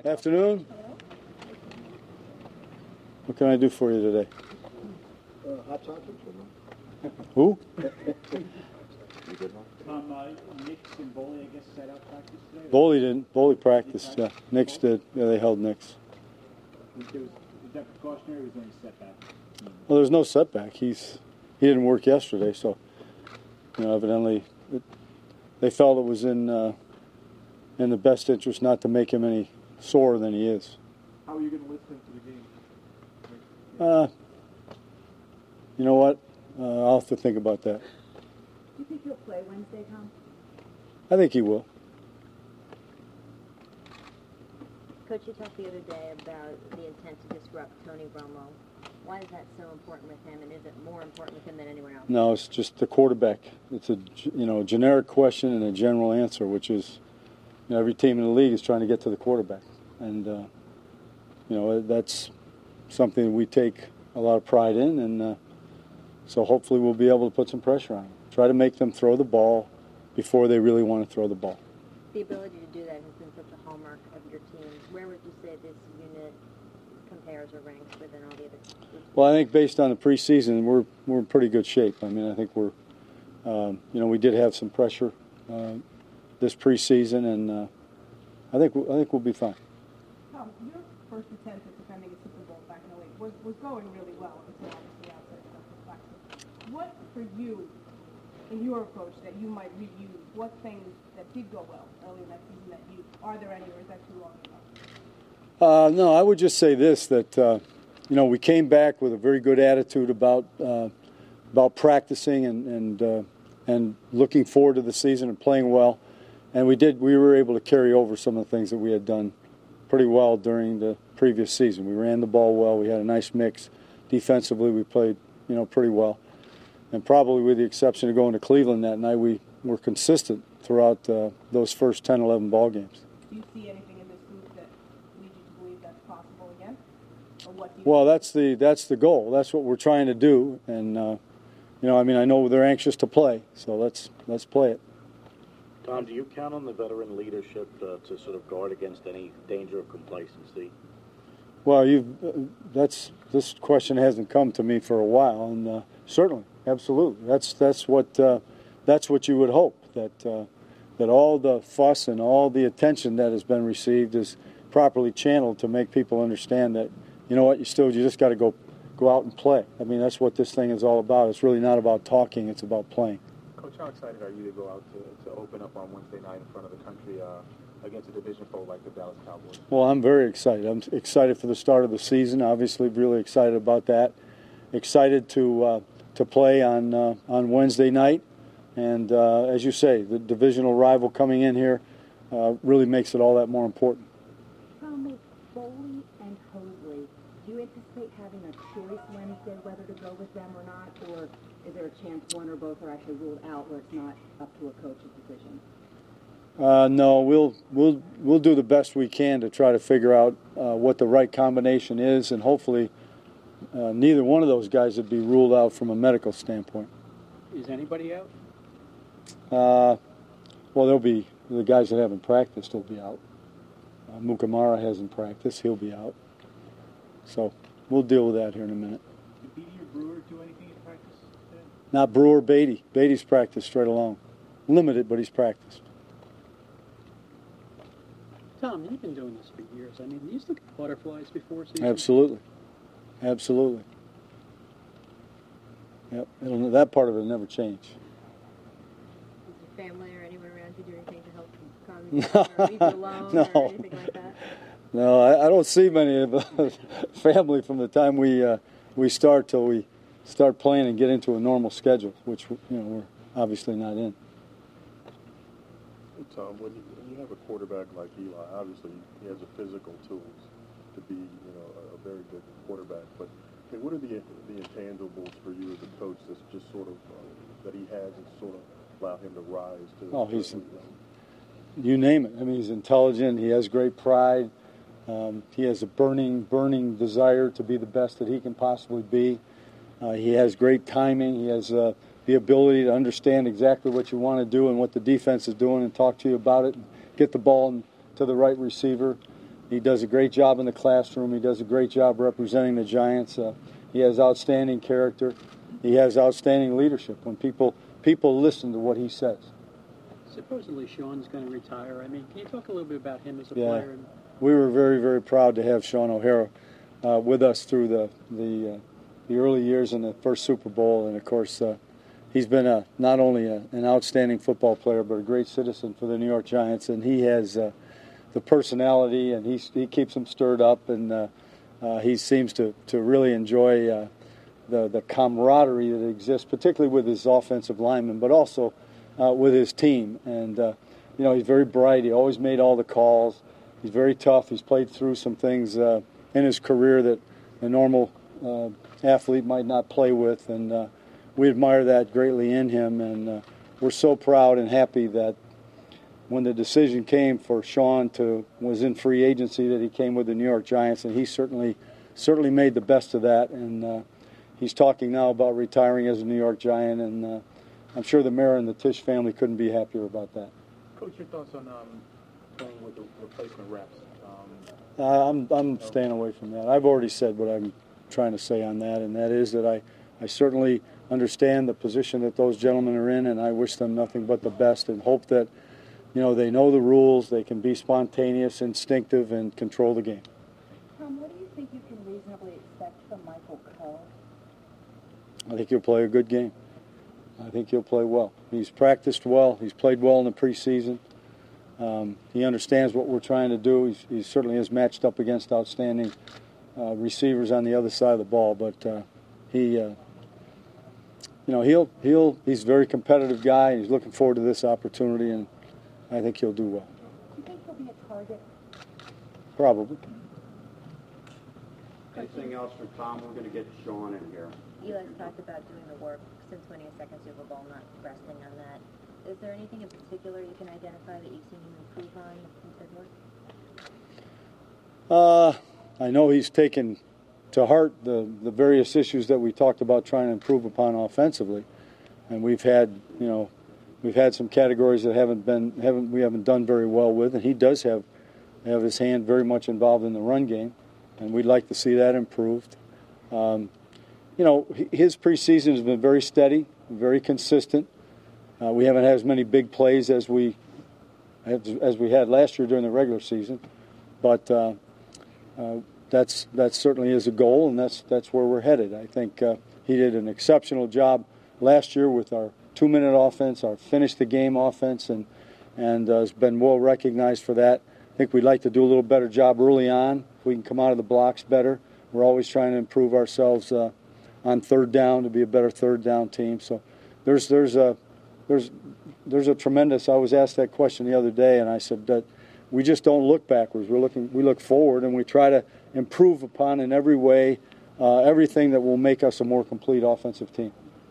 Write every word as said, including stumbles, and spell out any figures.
Afternoon. What can I do for you today? Uh, hot chocolate. Who? Tom, uh, Nix and Boley, I guess, set out practice today? Boley didn't. Boley practiced, yeah. Nix did. Yeah, they held Nix. Was, was that precautionary or was there any setback? Well, there's no setback. He's He didn't work yesterday, so, you know, evidently it, they felt it was in, uh, in the best interest not to make him any sorer than he is. How are you going to list him to the game? Uh, you know what? Uh, I'll have to think about that. Do you think he'll play Wednesday, Tom? I think he will. Coach, you talked the other day about the intent to disrupt Tony Romo. Why is that so important with him, and is it more important with him than anyone else? No, it's just the quarterback. It's a you know generic question and a general answer, which is, you know, every team in the league is trying to get to the quarterback, and uh, you know that's something we take a lot of pride in, and uh, so hopefully we'll be able to put some pressure on them. Try to make them throw the ball before they really want to throw the ball. The ability to do that has been such a hallmark of your team. Where would you say this unit compares or ranks within all the other teams? Well, I think based on the preseason, we're we're in pretty good shape. I mean, I think we're, um, you know, we did have some pressure uh, this preseason, and uh, I think I think we'll be fine. Tom, your first attempt at defending a Super Bowl back in oh eight was, was going really well until obviously outside stuff was. What for you, in your approach, that you might reuse? What things that did go well early in that season that you are there any, or is that too long ago? Uh, no, I would just say this, that, uh, you know, we came back with a very good attitude about uh, about practicing and and, uh, and looking forward to the season and playing well. And we did. We were able to carry over some of the things that we had done pretty well during the previous season. We ran the ball well. We had a nice mix. Defensively, we played, you know, pretty well. And probably with the exception of going to Cleveland that night, we were consistent throughout uh, those first ten, eleven ball games. Do you see anything in this group that leads you to believe that's possible again? Or what do you Well, that's the that's the goal. That's what we're trying to do. And uh, you know, I mean, I know they're anxious to play, so let's let's play it. Tom, do you count on the veteran leadership uh, to sort of guard against any danger of complacency? Well, you uh, that's this question hasn't come to me for a while, and uh, certainly, absolutely, that's that's what uh, that's what you would hope, that uh, that all the fuss and all the attention that has been received is properly channeled to make people understand that, you know what, you still you just got to go go out and play. I mean, that's what this thing is all about. It's really not about talking; it's about playing. Coach, how excited are you to go out to, to open up on Wednesday night in front of the country uh, against a division foe like the Dallas Cowboys? Well, I'm very excited. I'm excited for the start of the season. Obviously, really excited about that. Excited to uh, to play on uh, on Wednesday night, and uh, as you say, the divisional rival coming in here uh, really makes it all that more important. Tom, with Boley and Hosley, do you anticipate having a choice Wednesday whether to go with them or not, or is there a chance one or both are actually ruled out where it's not up to a coach's decision? Uh, no, we'll we'll we'll do the best we can to try to figure out uh, what the right combination is, and hopefully uh, neither one of those guys would be ruled out from a medical standpoint. Is anybody out? Uh, well, there'll be the guys that haven't practiced will be out. Uh, Mukamara hasn't practiced; he'll be out. So we'll deal with that here in a minute. Did Beatty or Brewer do anything in practice today? Not Brewer, Beatty. Beatty's practiced straight along, limited, but he's practiced. Tom, you've been doing this for years. I mean, you used to get butterflies before season. Absolutely, absolutely. Yep, It'll, that part of it will never change. Is your family or anyone around you do anything to help calm you down or leave you alone No. or anything like that? No, I, I don't see many of the family from the time we uh, we start till we start playing and get into a normal schedule, which you know we're obviously not in. Tom, when you, when you have a quarterback like Eli, obviously he has the physical tools to be, you know, a, a very good quarterback. But I mean, what are the the intangibles for you as a coach that's just sort of uh, that he has that sort of allow him to rise to? Oh, he's to, you name it. I mean, he's intelligent. He has great pride. Um, he has a burning, burning desire to be the best that he can possibly be. Uh, he has great timing. He has uh, the ability to understand exactly what you want to do and what the defense is doing and talk to you about it and get the ball to the right receiver. he does a great job in the classroom. He does a great job representing the Giants. Uh, he has outstanding character. He has outstanding leadership when people people listen to what he says. Supposedly Sean's going to retire. I mean, can you talk a little bit about him as a Yeah. player? And We were very, very proud to have Sean O'Hara uh, with us through the the, uh, the early years in the first Super Bowl, and of course, uh, he's been a not only a, an outstanding football player, but a great citizen for the New York Giants, and he has uh, the personality, and he he keeps them stirred up, and uh, uh, he seems to to really enjoy uh, the the camaraderie that exists, particularly with his offensive linemen, but also uh, with his team. And uh, you know, he's very bright. He always made all the calls. He's very tough. He's played through some things uh, in his career that a normal uh, athlete might not play with, and uh, we admire that greatly in him. And uh, we're so proud and happy that when the decision came for Sean to was in free agency, that he came with the New York Giants, and he certainly certainly made the best of that. And uh, he's talking now about retiring as a New York Giant, and uh, I'm sure the mayor and the Tisch family couldn't be happier about that. Coach, your thoughts on um, playing with the replacement reps? Um, Uh, I'm I'm staying away from that. I've already said what I'm trying to say on that, and that is that I, I certainly understand the position that those gentlemen are in, and I wish them nothing but the best and hope that, you know, they know the rules, they can be spontaneous, instinctive, and control the game. Tom, what do you think you can reasonably expect from Michael Coe? I think he'll play a good game. I think he'll play well. He's practiced well. He's played well in the preseason. Um, he understands what we're trying to do. He's, he certainly is matched up against outstanding uh, receivers on the other side of the ball. But uh, he, uh, you know, he'll he'll he's a very competitive guy. He's looking forward to this opportunity, and I think he'll do well. Do you think he'll be a target? Probably. Anything else for Tom? We're going to get Sean in here. Eli's talked about doing the work since winning a second Super Bowl, not resting on that. Is there anything in particular you can identify that you've seen him improve on since his work? Uh, I know he's taken to heart the, the various issues that we talked about trying to improve upon offensively, and we've had you know we've had some categories that haven't been haven't we haven't done very well with, and he does have have his hand very much involved in the run game, and we'd like to see that improved. Um, you know, his preseason has been very steady, very consistent. Uh, we haven't had as many big plays as we as we had last year during the regular season, but uh, uh, that's that certainly is a goal, and that's that's where we're headed. I think uh, he did an exceptional job last year with our two-minute offense, our finish the game offense, and and uh, has been well recognized for that. I think we'd like to do a little better job early on. If we can come out of the blocks better, we're always trying to improve ourselves uh, on third down to be a better third down team. So there's there's a there's there's a tremendous. I was asked that question the other day, and I said that we just don't look backwards. We're looking we look forward, and we try to improve upon in every way uh, everything that will make us a more complete offensive team.